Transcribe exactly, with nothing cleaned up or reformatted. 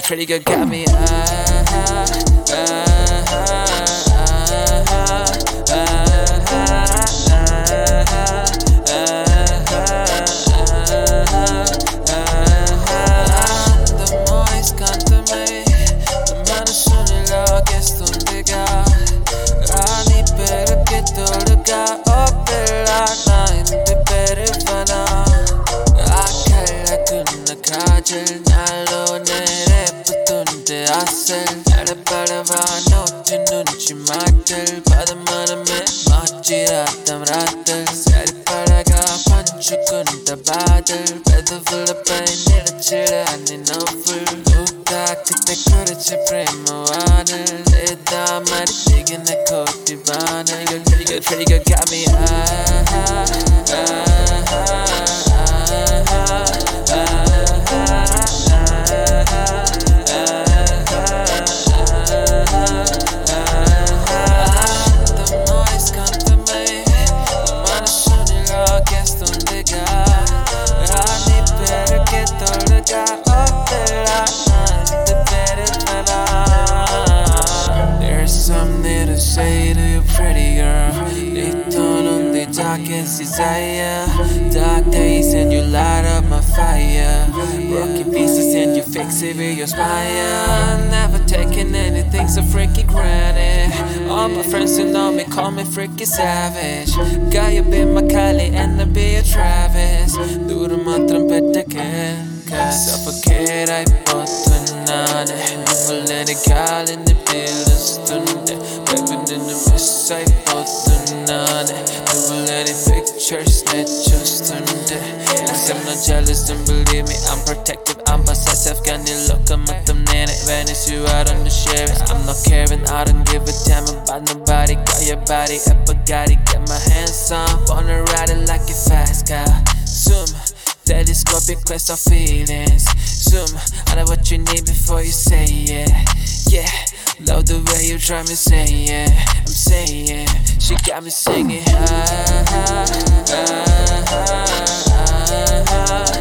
pretty good, got me. Ah, ah, ah, ah, నాలో నేరేపుతుంటే అసలు నడపడవా నోటి నుంచి మాటలు పదమనమే మార్చి రాతం రాతలు సరిపడగా పంచుకుంట బాధలు పెదవులపై నిలచడాన్ని నవ్వులు నువ్వు తాకితే కురిచి ప్రేమ వానలు లేదా మరి దిగిన కోటి బాణలు pretty good, pretty good, got me. Ah, ah, ah, say to you, pretty girl, lit on the darkest desire. Dark days and you light up my fire. Broken pieces and you fix it with your smile. Never taking anything so freaky granted. All my friends who know me call me freaky savage. Got you be my Kylie and I be a Travis. Duro matram petake. Suffocate అయిపోతున్నానే నువ్వులేని గాలిని పీలుస్తుండే Baby నిన్ను miss అయిపోతున్నానే నువ్వులేని pictures నే చూస్తుండే Yes, I'm not jealous, don't believe me, I'm protective, I'm possessive కానీ లోకం మొత్తం నేనే Vanish you out on the share I'm not caring, I don't give a damn about nobody Got your body, a Bugatti, get my hands on Wanna ride it like a fast car Zoom Telescopic quest of feelings Zoom, I know what you need before you say it Yeah, love the way you try me saying it I'm saying it, she got me singing ah, ah, ah, ah, ah, ah.